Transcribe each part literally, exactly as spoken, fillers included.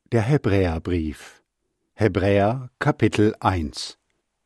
Der Hebräerbrief. Hebräer Kapitel eins.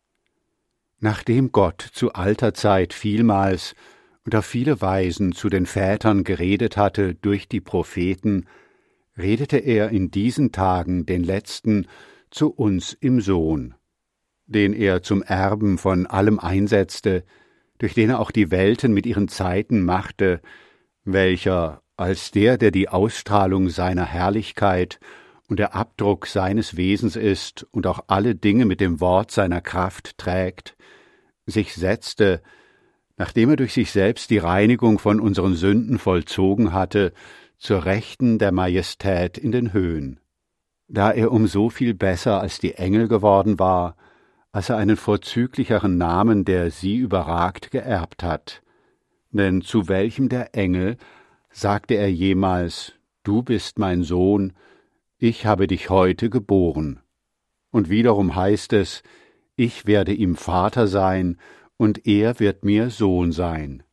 Nachdem Gott zu alter Zeit vielmals und auf viele Weisen zu den Vätern geredet hatte durch die Propheten, redete er in diesen Tagen, den letzten, zu uns im Sohn, den er zum Erben von allem einsetzte, durch den er auch die Welten mit ihren Zeiten machte, welcher als der, der die Ausstrahlung seiner Herrlichkeit und der Abdruck seines Wesens ist und auch alle Dinge mit dem Wort seiner Kraft trägt, sich setzte, nachdem er durch sich selbst die Reinigung von unseren Sünden vollzogen hatte, zur Rechten der Majestät in den Höhen, da er um so viel besser als die Engel geworden war, als er einen vorzüglicheren Namen, der sie überragt, geerbt hat. Denn zu welchem der Engel sagte er jemals, »Du bist mein Sohn, ich habe dich heute geboren«? Und wiederum heißt es, »Ich werde ihm Vater sein, und er wird mir Sohn sein«.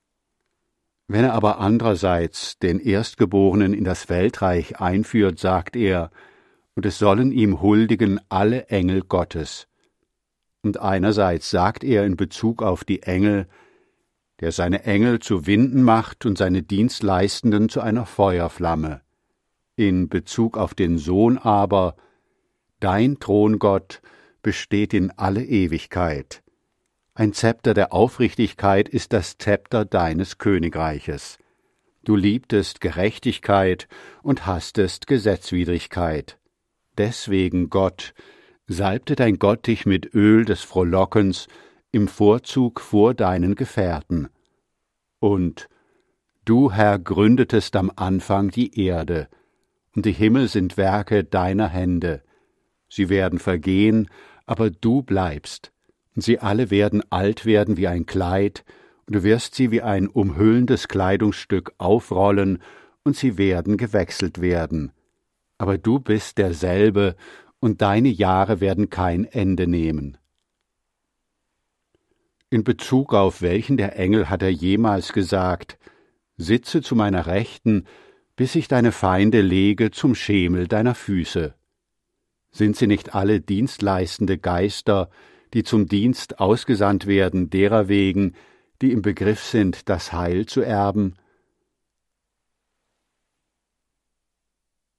Wenn er aber andererseits den Erstgeborenen in das Weltreich einführt, sagt er, und es sollen ihm huldigen alle Engel Gottes. Und einerseits sagt er in Bezug auf die Engel, der seine Engel zu Winden macht und seine Dienstleistenden zu einer Feuerflamme. In Bezug auf den Sohn aber, dein Thron, Gott, besteht in alle Ewigkeit. Ein Zepter der Aufrichtigkeit ist das Zepter deines Königreiches. Du liebtest Gerechtigkeit und hasstest Gesetzwidrigkeit. Deswegen, Gott, salbte dein Gott dich mit Öl des Frohlockens im Vorzug vor deinen Gefährten. Und du, Herr, gründetest am Anfang die Erde, und die Himmel sind Werke deiner Hände. Sie werden vergehen, aber du bleibst, und sie alle werden alt werden wie ein Kleid, und du wirst sie wie ein umhüllendes Kleidungsstück aufrollen, und sie werden gewechselt werden. Aber du bist derselbe, und deine Jahre werden kein Ende nehmen. In Bezug auf welchen der Engel hat er jemals gesagt, »Sitze zu meiner Rechten, bis ich deine Feinde lege zum Schemel deiner Füße«? Sind sie nicht alle dienstleistende Geister, die zum Dienst ausgesandt werden, derer wegen, die im Begriff sind, das Heil zu erben?